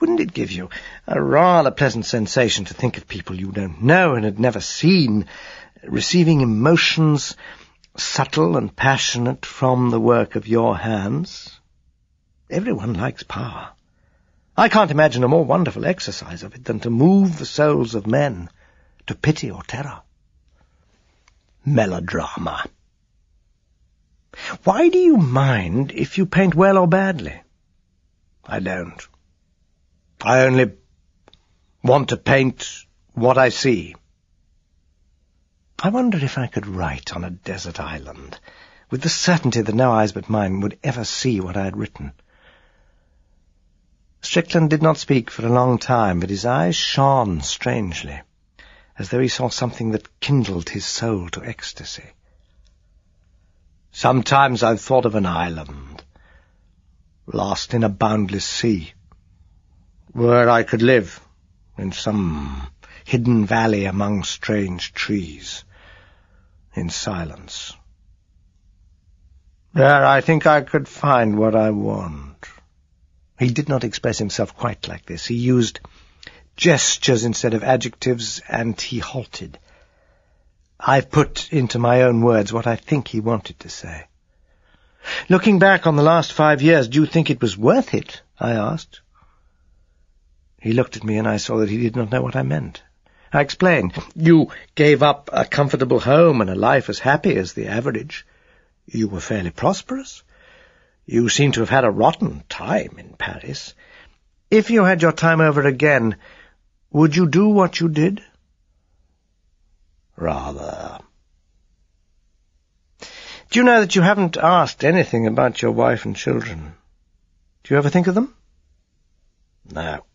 Wouldn't it give you a rather pleasant sensation to think of people you don't know and had never seen, receiving emotions subtle and passionate from the work of your hands? Everyone likes power. I can't imagine a more wonderful exercise of it than to move the souls of men to pity or terror. Melodrama. Why do you mind if you paint well or badly? I don't. I only want to paint what I see. I wonder if I could write on a desert island, with the certainty that no eyes but mine would ever see what I had written. Strickland did not speak for a long time, but his eyes shone strangely, as though he saw something that kindled his soul to ecstasy. Sometimes I've thought of an island, lost in a boundless sea, where I could live in some hidden valley among strange trees, in silence. There I think I could find what I want. He did not express himself quite like this. He used gestures instead of adjectives, and he halted. I've put into my own words what I think he wanted to say. Looking back on the last 5 years, do you think it was worth it? I asked. He looked at me, and I saw that he did not know what I meant. I explained. You gave up a comfortable home and a life as happy as the average. You were fairly prosperous. You seem to have had a rotten time in Paris. If you had your time over again, would you do what you did? Rather. Do you know that you haven't asked anything about your wife and children? Do you ever think of them? No.